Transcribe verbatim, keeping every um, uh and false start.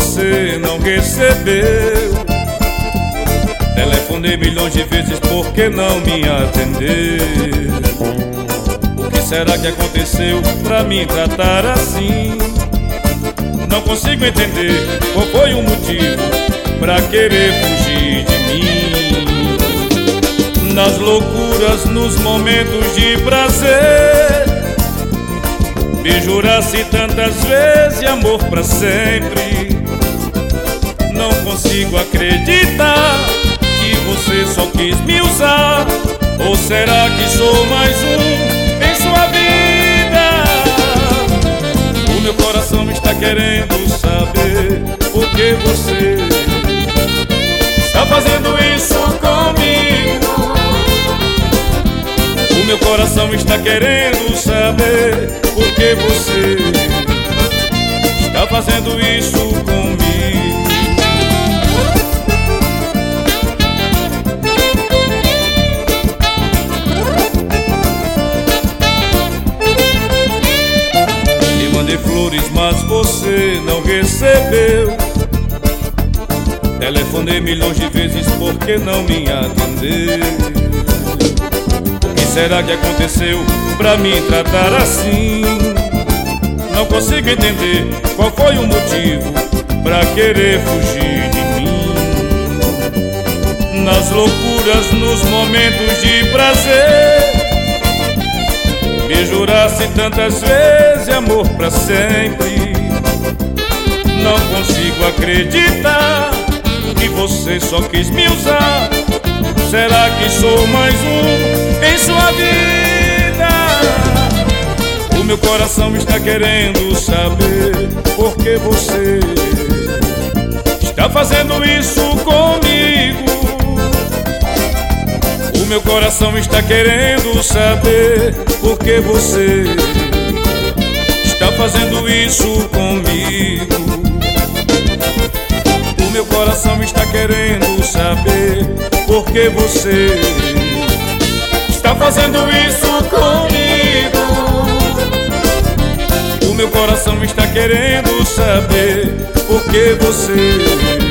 você não recebeu. Telefonei milhões de vezes, por que não me atendeu? O que será que aconteceu pra me tratar assim? Não consigo entender qual foi o motivo pra querer fugir de mim. Nas loucuras, nos momentos de prazer, me jurasse tantas vezes amor pra sempre. Não consigo acreditar que você só quis me usar. Ou será que sou mais um em sua vida? O meu coração está querendo saber por que você está fazendo isso comigo. O meu coração está querendo saber por que você está fazendo isso comigo. Lhe mandei flores, mas você não recebeu. Telefonei milhões de vezes, por que não me atendeu? O que será que aconteceu pra me tratar assim? Não consigo entender qual foi o motivo pra querer fugir de mim. Nas loucuras, nos momentos de prazer, me jurasse tantas vezes amor pra sempre. Não consigo acreditar que você só quis me usar. Será que sou mais um em sua vida? O meu coração está querendo saber por que você está fazendo isso comigo. O meu coração está querendo saber por que você está fazendo isso comigo. O meu coração está querendo saber por que você está fazendo isso comigo. O meu coração está querendo saber por que você